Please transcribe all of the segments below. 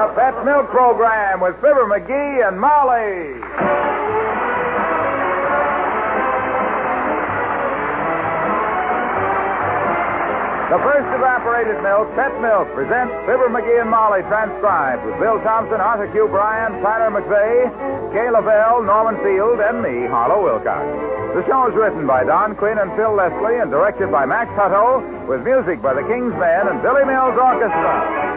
the Pet Milk Program with Fibber McGee and Molly. The first evaporated milk, Pet Milk, presents Fibber McGee and Molly, transcribed with Bill Thompson, Arthur Q. Bryan, Tyler McVeigh, Kay Lavelle, Norman Field, and me, Harlow Wilcox. The show is written by Don Quinn and Phil Leslie and directed by Max Hutto, with music by the King's Men and Billy Mills Orchestra.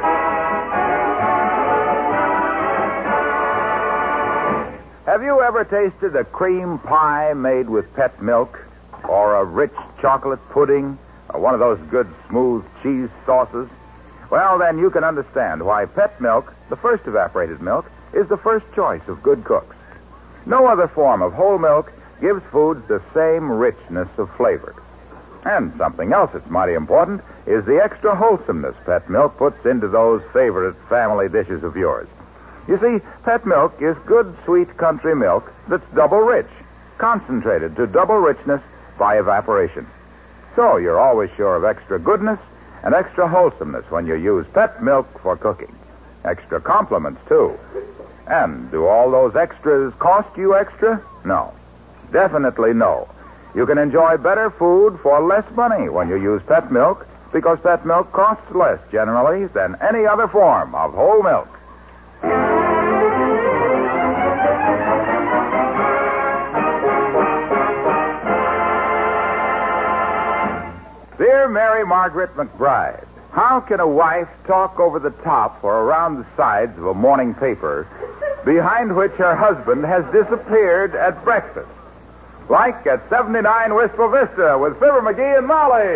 Have you ever tasted a cream pie made with pet milk? Or a rich chocolate pudding? Or one of those good, smooth cheese sauces? Well, then you can understand why pet milk, the first evaporated milk, is the first choice of good cooks. No other form of whole milk gives foods the same richness of flavor. And something else that's mighty important is the extra wholesomeness pet milk puts into those favorite family dishes of yours. You see, pet milk is good, sweet country milk that's double rich, concentrated to double richness by evaporation. So you're always sure of extra goodness and extra wholesomeness when you use pet milk for cooking. Extra compliments, too. And do all those extras cost you extra? No. Definitely no. You can enjoy better food for less money when you use pet milk, because pet milk costs less, generally, than any other form of whole milk. Dear Mary Margaret McBride, how can a wife talk over the top or around the sides of a morning paper behind which her husband has disappeared at breakfast? Like at 79 Wistful Vista with Fibber McGee and Molly.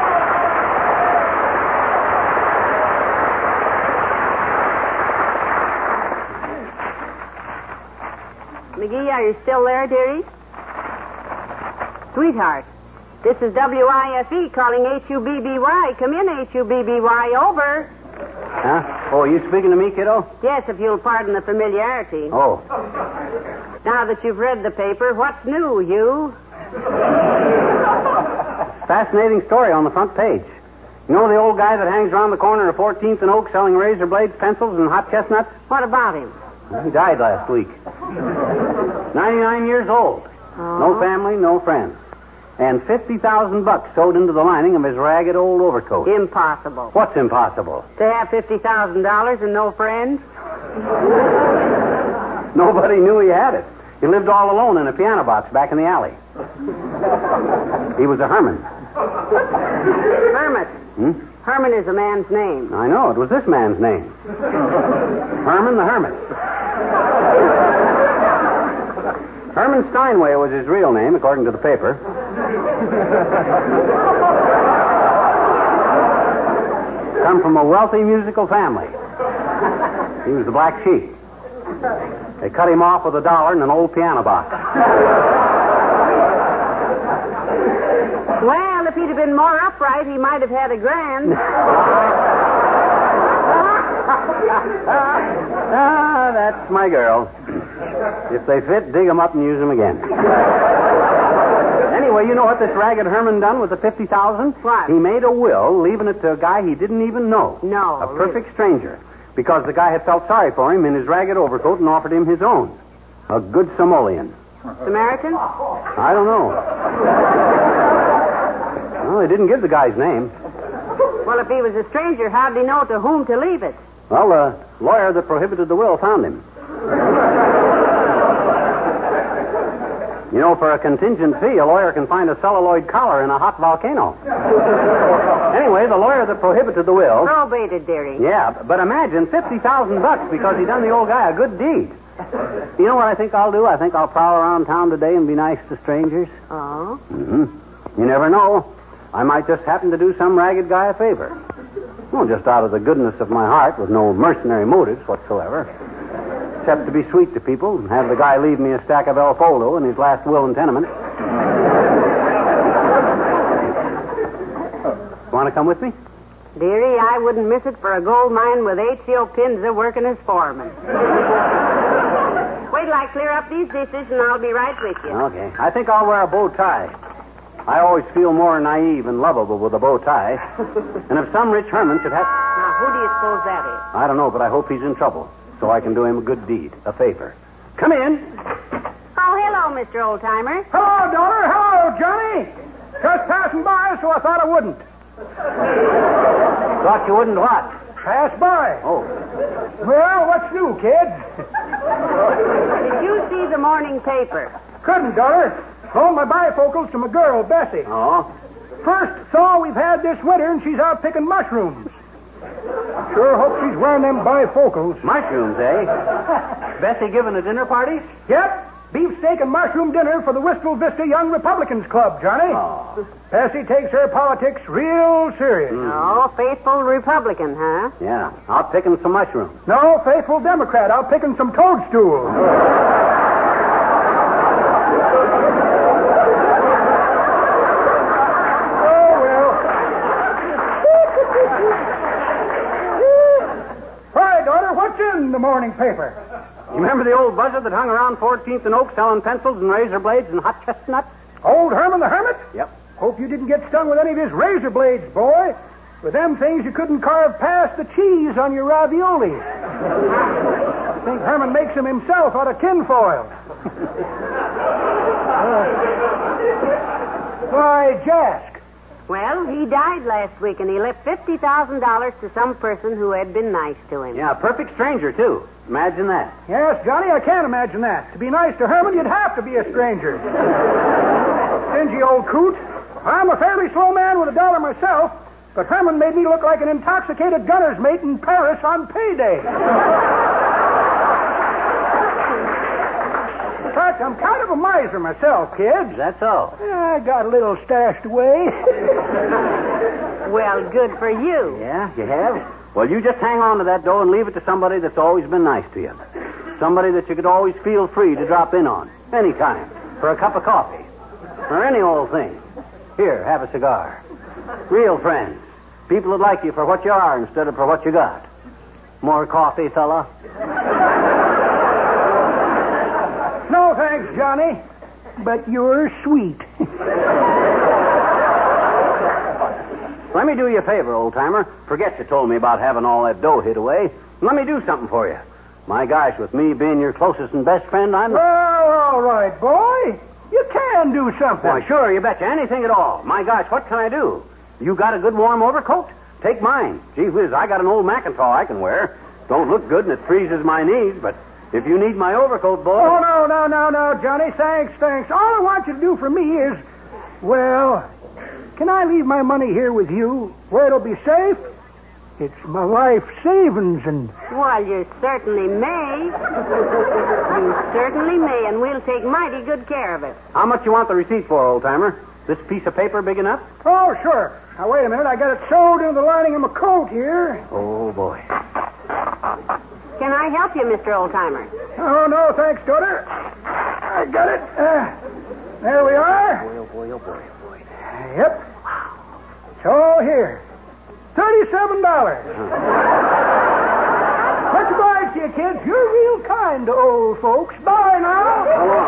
McGee, are you still there, dearie? Sweetheart, this is WIFE calling HUBBY. Come in, HUBBY. Over. Huh? Oh, are you speaking to me, kiddo? Yes, if you'll pardon the familiarity. Oh. Now that you've read the paper, what's new, you? Fascinating story on the front page. You know the old guy that hangs around the corner of 14th and Oak selling razor blades, pencils, and hot chestnuts? What about him? He died last week. 99 years old. Oh. No family, no friends. And $50,000 sewed into the lining of his ragged old overcoat. Impossible. What's impossible? To have $50,000 and no friends? Nobody knew he had it. He lived all alone in a piano box back in the alley. He was a hermit. Hermit. Herman is a man's name. I know. It was this man's name. Herman the Hermit. Herman Steinway was his real name, according to the paper. Come from a wealthy musical family. He was the black sheep. They cut him off with $1 in an old piano box. Well, if he'd have been more upright, he might have had $1,000. That's my girl. If they fit, dig them up and use them again. Anyway, you know what this ragged Herman done with the $50,000? What? He made a will, leaving it to a guy he didn't even know. No. A perfect stranger. Because the guy had felt sorry for him in his ragged overcoat and offered him his own. A good Somalian. Samaritan? I don't know. Well, they didn't give the guy's name. Well, if he was a stranger, how'd he know to whom to leave it? Well, the lawyer that prohibited the will found him. You know, for a contingent fee, a lawyer can find a celluloid collar in a hot volcano. Anyway, the lawyer that prohibited the will... Probated, dearie. Yeah, but imagine $50,000 because he done the old guy a good deed. You know what I think I'll do? I think I'll prowl around town today and be nice to strangers. Oh? Mm-hmm. You never know. I might just happen to do some ragged guy a favor. Well, just out of the goodness of my heart with no mercenary motives whatsoever. Except to be sweet to people and have the guy leave me a stack of El Foldo in his last will and tenement. Want to come with me? Dearie, I wouldn't miss it for a gold mine with H.O. Pinza working as foreman. Wait till I clear up these dishes and I'll be right with you. Okay. I think I'll wear a bow tie. I always feel more naive and lovable with a bow tie. And if some rich hermit should have... Now, Who do you suppose that is? I don't know, but I hope he's in trouble, so I can do him a good deed, a favor. Come in. Oh, hello, Mr. Oldtimer. Hello, daughter. Hello, Johnny. Just passing by, so I thought I wouldn't. Thought you wouldn't what? Pass by. Oh. Well, what's new, kids? Did you see the morning paper? Couldn't, daughter. Loaned my bifocals to my girl, Bessie. Oh? First saw we've had this winter, and she's out picking mushrooms. Sure hope she's wearing them bifocals. Mushrooms, eh? Bessie giving a dinner party? Yep. Beefsteak and mushroom dinner for the Wistful Vista Young Republicans Club, Johnny. Oh. Bessie takes her politics real serious. Oh, faithful Republican, huh? Yeah. Out picking some mushrooms. No, faithful Democrat. Out picking some toadstools. Oh, well. Hi, daughter. What's in the morning paper? You remember the old buzzard that hung around 14th and Oak selling pencils and razor blades and hot chestnuts? Old Herman the Hermit? Yep. Hope you didn't get stung with any of his razor blades, boy. With them things, you couldn't carve past the cheese on your ravioli. I think Herman makes them himself out of tinfoil. Why, Jask. Well, he died last week, and he left $50,000 to some person who had been nice to him. Yeah, a perfect stranger, too. Imagine that. Yes, Johnny, I can't imagine that. To be nice to Herman, you'd have to be a stranger. Stingy old coot. I'm a fairly slow man with a dollar myself, but Herman made me look like an intoxicated gunner's mate in Paris on payday. In fact, I'm kind of a miser myself, kids. That's all. I got a little stashed away. Well, good for you. Yeah, you have? Well, you just hang on to that dough and leave it to somebody that's always been nice to you. Somebody that you could always feel free to drop in on. Anytime. For a cup of coffee. Or any old thing. Here, have a cigar. Real friends. People that like you for what you are instead of for what you got. More coffee, fella? No, thanks, Johnny. But you're sweet. Let me do you a favor, old-timer. Forget you told me about having all that dough hid away. Let me do something for you. My gosh, with me being your closest and best friend, I'm... Well, all right, boy. You can do something. Why, sure, you betcha. Anything at all. My gosh, what can I do? You got a good warm overcoat? Take mine. Gee whiz, I got an old Macintosh I can wear. Don't look good and it freezes my knees, but if you need my overcoat, boy... Oh, no, Johnny. Thanks. All I want you to do for me is, well, can I leave my money here with you where it'll be safe? It's my life savings and... Well, you certainly may. You certainly may, and we'll take mighty good care of it. How much you want the receipt for, old-timer? This piece of paper big enough? Oh, sure. Now, wait a minute. I got it sewed into the lining of my coat here. Oh, boy. Can I help you, Mr. Oldtimer? Oh, no, thanks, daughter. I got it. There we are. Oh, boy. Yep. It's all here. $37. Much obliged to you, kids. You're real kind to old folks. Bye now. Come on.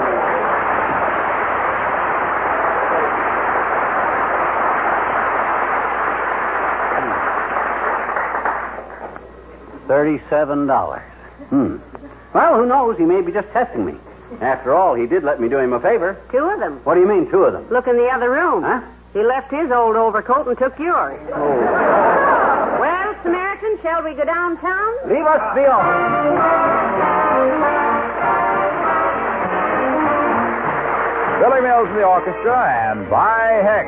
$37. Well, who knows? He may be just testing me. After all, he did let me do him a favor. 2 of them. What do you mean, 2 of them? Look in the other room. Huh? He left his old overcoat and took yours. Oh. Well, Samaritan, shall we go downtown? Leave us be off. Billy Mills in the orchestra, and by heck.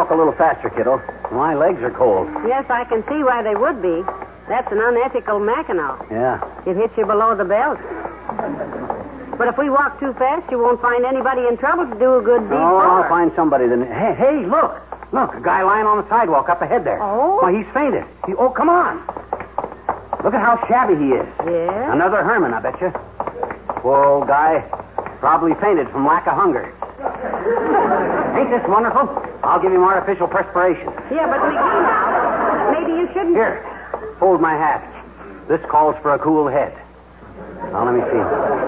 walk a little faster, kiddo. My legs are cold. Yes, I can see why they would be. That's an unethical Mackinaw. Yeah. It hits you below the belt. But if we walk too fast, you won't find anybody in trouble to do a good deed Oh, for. I'll find somebody then. Hey, look. Look, a guy lying on the sidewalk up ahead there. Oh? Why, he's fainted. Oh, come on. Look at how shabby he is. Yeah? Another Herman, I bet you. Poor old guy. Probably fainted from lack of hunger. Ain't this wonderful? I'll give him artificial perspiration. Yeah, but McGee now, maybe you shouldn't... Here, hold my hat. This calls for a cool head. Now, let me see.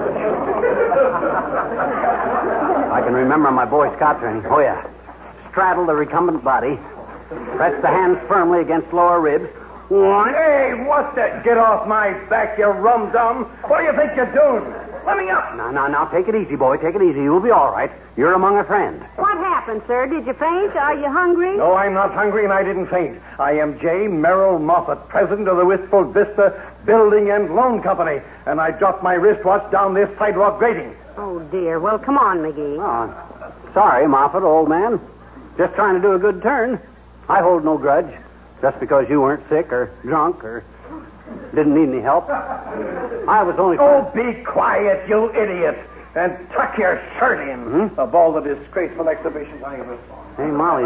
I can remember my Boy Scout training. Oh, yeah. Straddle the recumbent body. Press the hands firmly against lower ribs. One. Hey, what's that? Get off my back, you rum-dum. What do you think you're doing? Let me up. Now, take it easy, boy. Take it easy. You'll be all right. You're among a friend. What happened, sir? Did you faint? Are you hungry? No, I'm not hungry, and I didn't faint. I am J. Merrill Moffat, president of the Wistful Vista Building and Loan Company, and I dropped my wristwatch down this sidewalk grating. Oh, dear. Well, come on, McGee. Oh, sorry, Moffat, old man. Just trying to do a good turn. I hold no grudge. Just because you weren't sick or drunk or didn't need any help. I was only... Oh, be quiet, you idiot, and tuck your shirt in. Of all the disgraceful exhibitions I ever saw. Hey, Molly.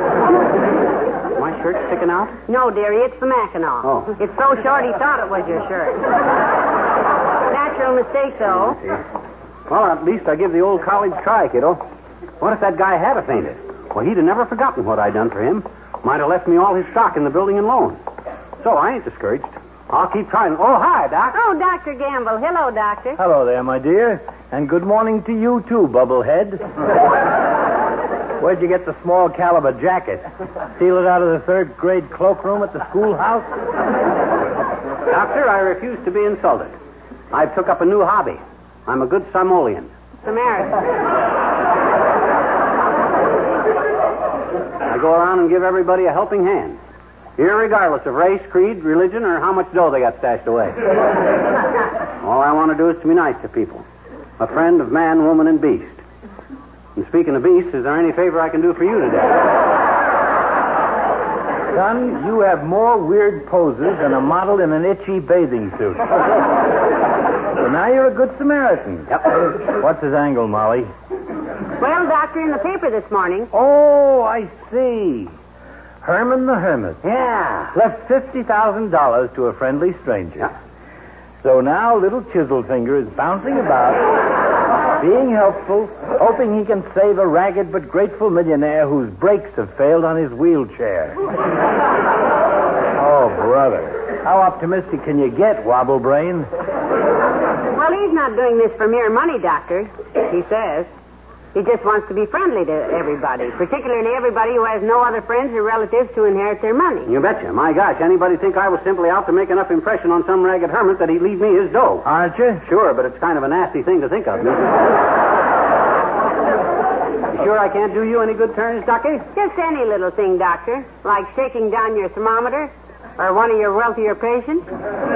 My shirt sticking out? No, dearie, it's the Mackinaw. Oh. It's so short he thought it was your shirt. Natural mistake, though. Well, at least I give the old college try, kiddo. What if that guy had fainted? Well, he'd have never forgotten what I'd done for him. Might have left me all his stock in the building and loan. So I ain't discouraged. I'll keep trying. Oh, hi, Doc. Oh, Dr. Gamble. Hello, Doctor. Hello there, my dear. And good morning to you, too, Bubblehead. Where'd you get the small caliber jacket? Steal it out of the third grade cloakroom at the schoolhouse? Doctor, I refuse to be insulted. I've took up a new hobby. I'm a good Simoleon. Samaritan. I go around and give everybody a helping hand, irregardless of race, creed, religion, or how much dough they got stashed away. All I want to do is to be nice to people. A friend of man, woman, and beast. And speaking of beasts, is there any favor I can do for you today? Son, you have more weird poses than a model in an itchy bathing suit. So now you're a good Samaritan. Yep. What's his angle, Molly? Well, Doctor, in the paper this morning. Oh, I see. Herman the Hermit. Yeah. Left $50,000 to a friendly stranger. Yeah. So now little Chiselfinger is bouncing about, being helpful, hoping he can save a ragged but grateful millionaire whose brakes have failed on his wheelchair. Oh, brother. How optimistic can you get, Wobblebrain? Well, he's not doing this for mere money, Doctor. He says. He just wants to be friendly to everybody, particularly everybody who has no other friends or relatives to inherit their money. You betcha. My gosh, anybody think I was simply out to make enough impression on some ragged hermit that he'd leave me his dough? Aren't you? Sure, but it's kind of a nasty thing to think of. You sure I can't do you any good turns, Ducky? Just any little thing, Doctor, like shaking down your thermometer or one of your wealthier patients.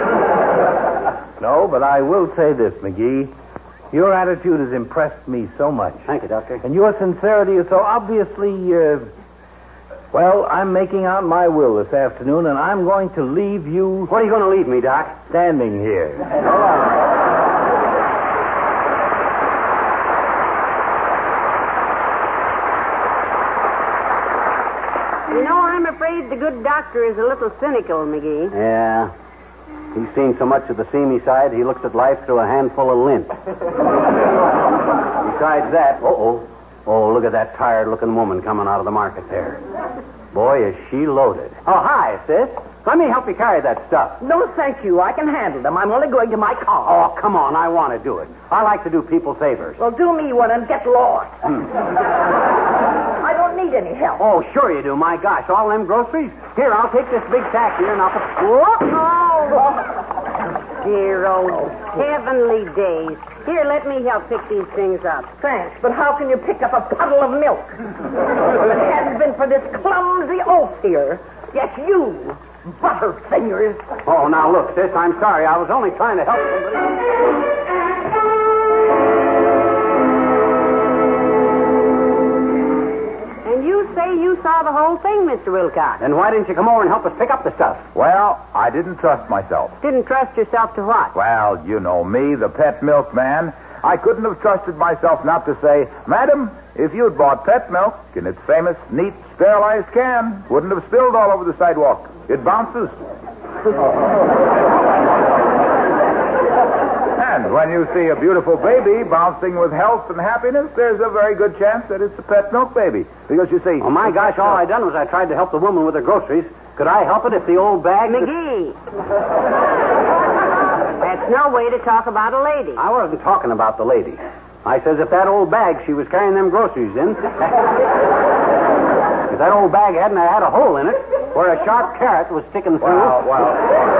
No, but I will say this, McGee. Your attitude has impressed me so much. Thank you, Doctor. And your sincerity is so obviously, well, I'm making out my will this afternoon, and I'm going to leave you... What are you going to leave me, Doc? Standing here. You know, I'm afraid the good doctor is a little cynical, McGee. Yeah. He's seen so much of the seamy side, he looks at life through a handful of lint. Besides that, oh, look at that tired-looking woman coming out of the market there. Boy, is she loaded. Oh, hi, sis. Let me help you carry that stuff. No, thank you. I can handle them. I'm only going to my car. Oh, come on. I want to do it. I like to do people favors. Well, do me one and get lost. I don't need any help. Oh, sure you do. My gosh, all them groceries? Here, I'll take this big sack here and I'll put... Dear old heavenly days. Here, let me help pick these things up. Thanks, but how can you pick up a puddle of milk? If it hadn't been for this clumsy oaf here, yes, you, butterfingers. Oh, now look, sis, I'm sorry. I was only trying to help somebody. And you say you you saw the whole thing, Mr. Wilcox. Then why didn't you come over and help us pick up the stuff? Well, I didn't trust myself. Didn't trust yourself to what? Well, you know me, the pet milkman. I couldn't have trusted myself not to say, Madam, if you'd bought pet milk in its famous, neat, sterilized can, wouldn't have spilled all over the sidewalk. It bounces. And when you see a beautiful baby bouncing with health and happiness, there's a very good chance that it's a pet milk baby. Because you see... Oh, my gosh, all I done was I tried to help the woman with her groceries. Could I help it if the old bag... McGee! That's no way to talk about a lady. I wasn't talking about the lady. I says if that old bag she was carrying them groceries in... if that old bag hadn't had a hole in it where a sharp carrot was sticking through... Well...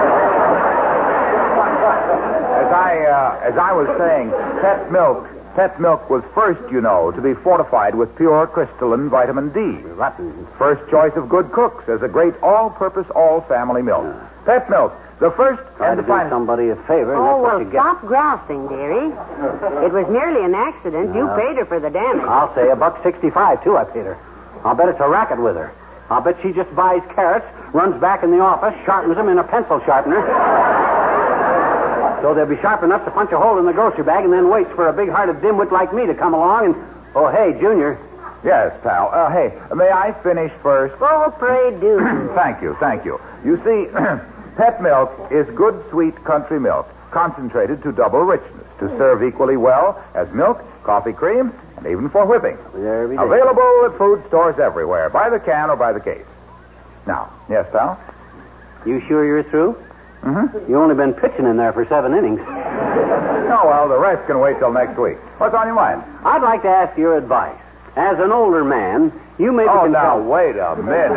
As I was saying, pet milk was first, you know, to be fortified with pure crystalline vitamin D. Rotten. First choice of good cooks as a great all-purpose, all-family milk. Pet milk, the first Try and to the do finest. somebody a favor, and Oh, that's what well, you get. stop grousing, dearie. It was merely an accident. You paid her for the damage. I'll say $1.65 too, I paid her. I'll bet it's a racket with her. I'll bet she just buys carrots, runs back in the office, sharpens them in a pencil sharpener. So they'll be sharp enough to punch a hole in the grocery bag and then waits for a big-hearted dimwit like me to come along and... Oh, hey, Junior. Yes, pal. Hey, may I finish first? Oh, pray do. Thank you. You see, pet milk is good, sweet country milk, concentrated to double richness, to serve equally well as milk, coffee cream, and even for whipping. There we go. Available at food stores everywhere, by the can or by the case. Now, yes, pal? You sure you're through? Mm-hmm. You've only been pitching in there for 7 innings. Oh, well, the rest can wait till next week. What's on your mind? I'd like to ask your advice. As an older man, you may be... Oh, now, wait a minute.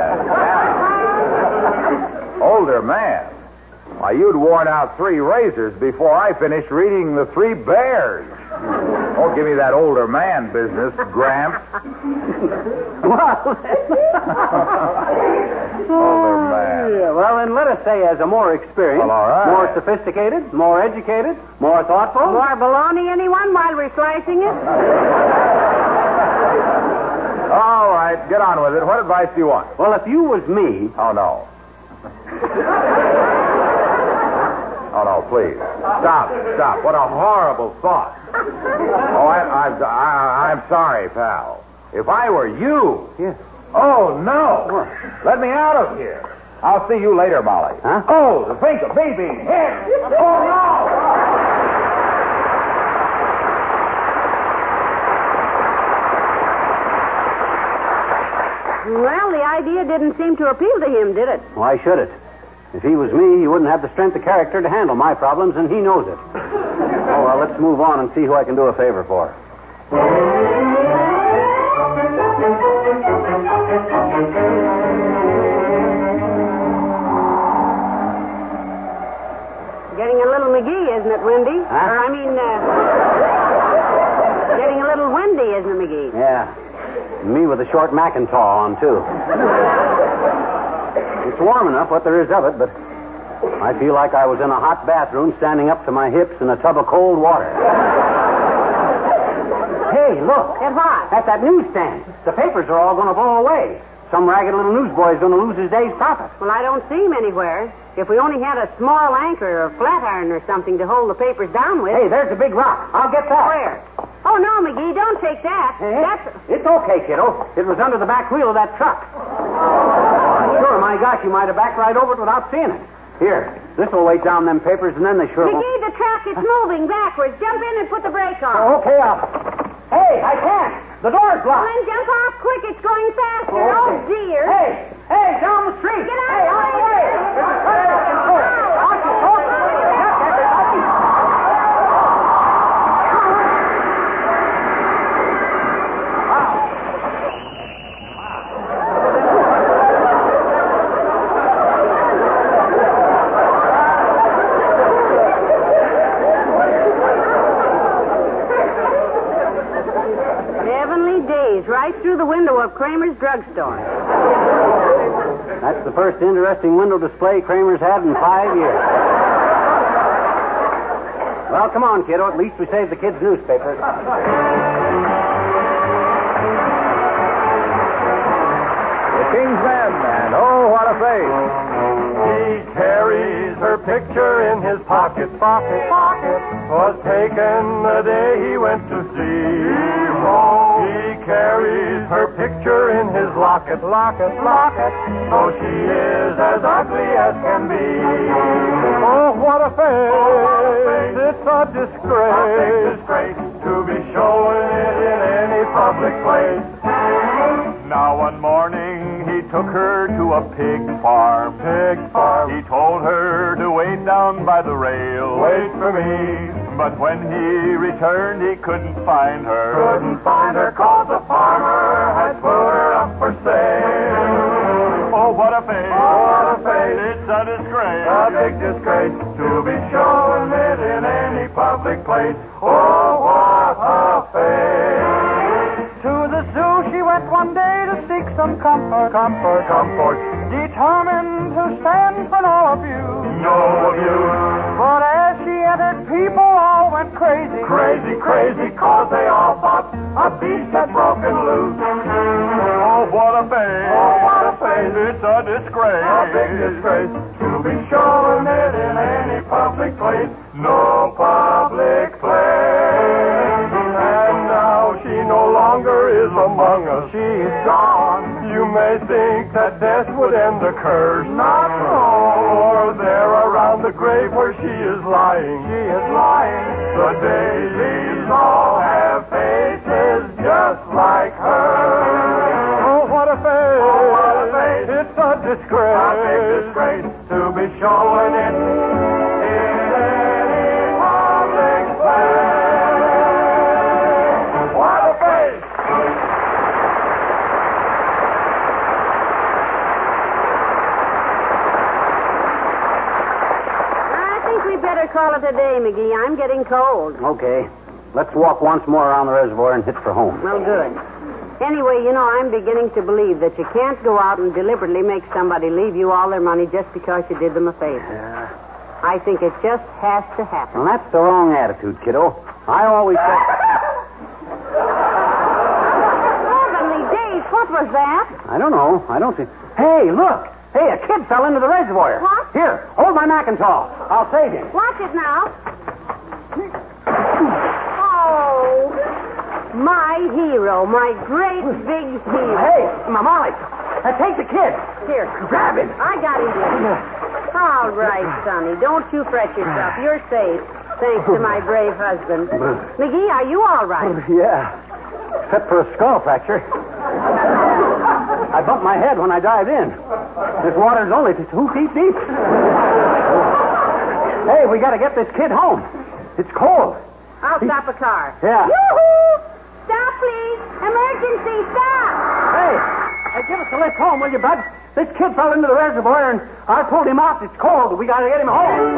Now. Older man? Why, you'd worn out 3 razors before I finished reading The 3 Bears. Oh, give me that older man business, Gramps. Older man. Yeah, well, then let us say as a more experienced, Well, all right. more sophisticated, more educated, more thoughtful... More baloney, anyone, while we're slicing it? All right, get on with it. What advice do you want? Well, if you was me... Oh, no. Oh, no, please. Stop. What a horrible thought. Oh, I'm sorry, pal. If I were you... Yes. Oh, no. Let me out of here. I'll see you later, Molly. Huh? Oh, to think of me being hit. Oh, no. Well, the idea didn't seem to appeal to him, did it? Why should it? If he was me, he wouldn't have the strength of character to handle my problems, and he knows it. Oh, well, let's move on and see who I can do a favor for. Getting a little McGee, isn't it, Windy? Huh? Or, getting a little windy, isn't it, McGee? Yeah. Me with a short Macintaw on, too. It's warm enough, what there is of it, but I feel like I was in a hot bathroom standing up to my hips in a tub of cold water. Hey, look. At what? At that newsstand. The papers are all going to blow away. Some ragged little newsboy's going to lose his day's profit. Well, I don't see him anywhere. If we only had a small anchor or flat iron or something to hold the papers down with. Hey, there's a big rock. I'll get that. Where? Oh, no, McGee, don't take that. Hey, That's... It's okay, kiddo. It was under the back wheel of that truck. Sure, my gosh, you might have backed right over it without seeing it. Here, this will weight down them papers, and then they sure won't... McGee, the truck is moving backwards. Jump in and put the brake on. Oh, okay, Hey, I can't. The door's Well, locked. then jump off quick. It's going faster. Okay. Oh, dear. Hey, down the street. Get out Hey, of out the the way. way. There's a car coming forward. Aren't you folks? Look, everybody. Heavenly days, right through the window of Kramer's drugstore. That's the first interesting window display Kramer's had in 5 years. Well, come on, kiddo. At least we saved the kids' newspaper. King's Men, and oh, what a face. He carries her picture in his pocket. Was taken the day he went to sea. He carries her picture in his locket. So she is as ugly as can be. Oh, what a face. It's a disgrace to be showing it in any public place. Now one morning he took her to a pig farm. He told her to wait down by the rail. Wait for me. But when he returned, he couldn't find her. 'Cause the farmer had put her up for sale. Oh, what a face. It's a disgrace. A big disgrace to be showing it in any public place. Oh, what a face. To the zoo she went one day to seek some comfort. Determined to stand for no abuse. But as she entered, people all went crazy. Crazy, 'cause they all thought a beast had broken loose. Oh, what a face. It's a disgrace. A big disgrace to be showing it in any public place. No public place. And now she no longer is among us. She's gone. You may think that death would end the curse. Not so. There around the grave where she is lying. The daisies all have faces just like hers. Oh, what a face. It's a disgrace. A big disgrace to be showing it in any public place. What a face. We better call it a day, McGee. I'm getting cold. Okay. Let's walk once more around the reservoir and hit for home. Well, good. Anyway, I'm beginning to believe that you can't go out and deliberately make somebody leave you all their money just because you did them a favor. Yeah. I think it just has to happen. Well, that's the wrong attitude, kiddo. I always said... Heavenly days, what was that? I don't know. I don't see... Hey, look! Hey, a kid fell into the reservoir. What? Here, hold my Macintosh. I'll save him. Watch it now. Oh, my hero, my great big hero. Hey, Molly, take the kid. Here. Grab him. I got him here. All right, Sonny, don't you fret yourself. You're safe, thanks to my brave husband. McGee, are you all right? Yeah, except for a skull fracture. I bumped my head when I dived in. This water's only 2 feet deep. Hey, we got to get this kid home. It's cold. I'll stop a car. Yeah. Yoo-hoo! Stop, please. Emergency, stop. Hey, give us a lift home, will you, bud? This kid fell into the reservoir, and I pulled him out. It's cold. We got to get him home.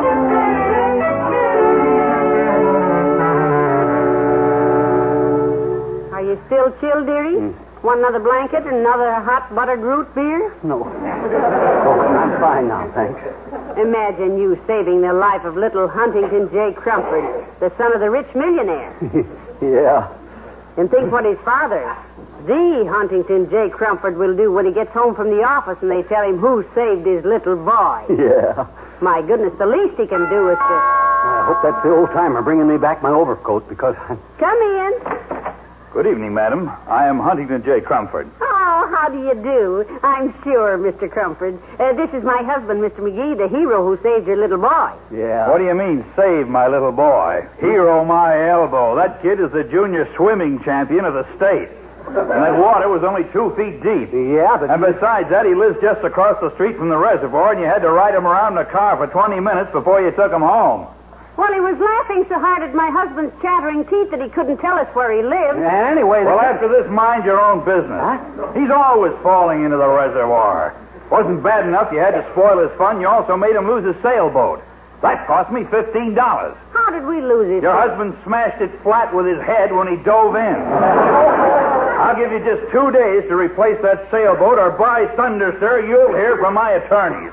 Are you still chilled, dearie? Want another blanket and another hot buttered root beer? No. I'm fine now, thanks. Imagine you saving the life of little Huntington J. Crumford, the son of the rich millionaire. Yeah. And think what his father, the Huntington J. Crumford, will do when he gets home from the office and they tell him who saved his little boy. Yeah. My goodness, the least he can do is to... I hope that's the old-timer bringing me back my overcoat, because... Come in. Good evening, madam. I am Huntington J. Crumford. Oh, how do you do? I'm sure, Mr. Crumford. This is my husband, Mr. McGee, the hero who saved your little boy. Yeah. What do you mean, save my little boy? Hero my elbow. That kid is the junior swimming champion of the state. And that water was only 2 feet deep. Yeah, but... And besides that, he lives just across the street from the reservoir, and you had to ride him around in a car for 20 minutes before you took him home. Well, he was laughing so hard at my husband's chattering teeth that he couldn't tell us where he lived. Anyway... Well, after this, mind your own business. Huh? He's always falling into the reservoir. Wasn't bad enough you had to spoil his fun, you also made him lose his sailboat. That cost me $15. How did we lose it? Your husband smashed it flat with his head when he dove in. I'll give you just 2 days to replace that sailboat, or by thunder, sir, you'll hear from my attorneys.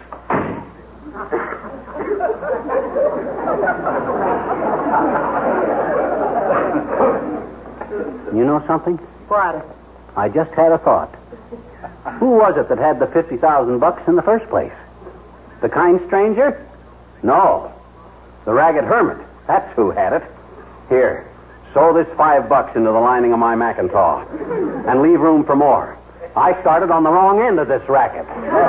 You know something? What? I just had a thought. Who was it that had the $50,000 in the first place? The kind stranger? No. The ragged hermit. That's who had it. Here, sew this $5 into the lining of my Macintosh and leave room for more. I started on the wrong end of this racket.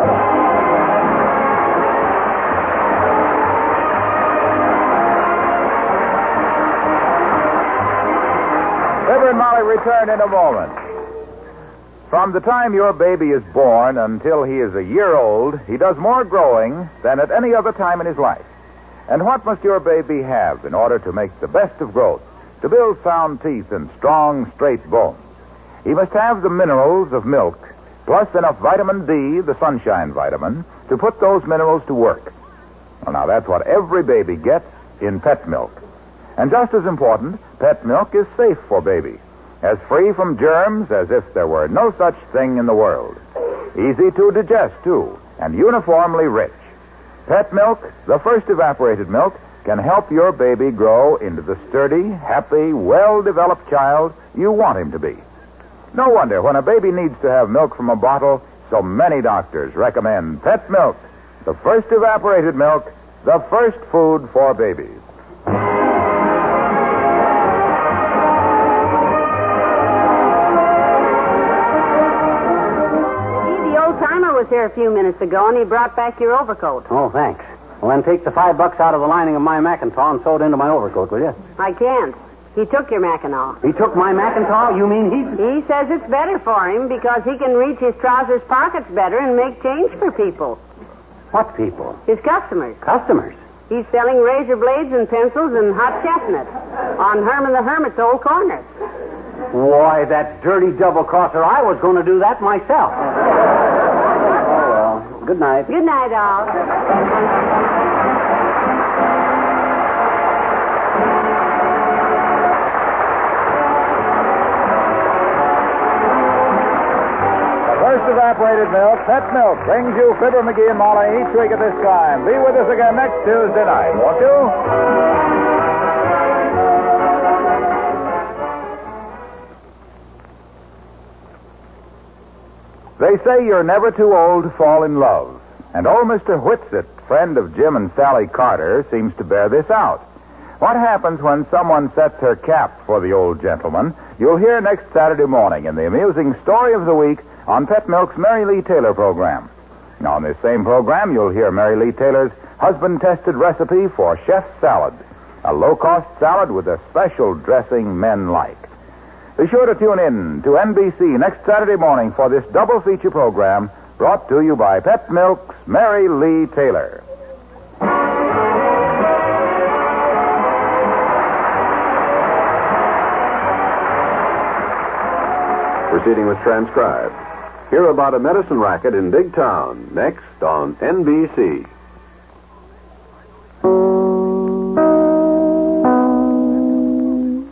Fibber and Molly return in a moment. From the time your baby is born until he is a year old, he does more growing than at any other time in his life. And what must your baby have in order to make the best of growth, to build sound teeth and strong, straight bones? He must have the minerals of milk, plus enough vitamin D, the sunshine vitamin, to put those minerals to work. Well, now, that's what every baby gets in pet milk. And just as important, pet milk is safe for babies, as free from germs as if there were no such thing in the world. Easy to digest, too, and uniformly rich. Pet milk, the first evaporated milk, can help your baby grow into the sturdy, happy, well-developed child you want him to be. No wonder when a baby needs to have milk from a bottle, so many doctors recommend pet milk, the first evaporated milk, the first food for babies. Was here a few minutes ago, and he brought back your overcoat. Oh, thanks. Well, then take the $5 out of the lining of my Macintosh and sew it into my overcoat, will you? I can't. He took your Mackinaw. He took my Macintosh? You mean He says it's better for him because he can reach his trousers pockets better and make change for people. What people? His customers. Customers? He's selling razor blades and pencils and hot chestnuts on Herman the Hermit's old corner. Why, that dirty double-crosser, I was going to do that myself. Good night. Good night, all. The first evaporated milk, pet milk, brings you Fibber, McGee, and Molly each week at this time. Be with us again next Tuesday night, won't you? They say you're never too old to fall in love. And old Mr. Whitsitt, friend of Jim and Sally Carter, seems to bear this out. What happens when someone sets her cap for the old gentleman, you'll hear next Saturday morning in the amusing Story of the Week on Pet Milk's Mary Lee Taylor program. Now, on this same program, you'll hear Mary Lee Taylor's husband-tested recipe for chef's salad, a low-cost salad with a special dressing men like. Be sure to tune in to NBC next Saturday morning for this double feature program brought to you by Pet Milk's Mary Lee Taylor. Proceeding was transcribed. Hear about a medicine racket in Big Town next on NBC.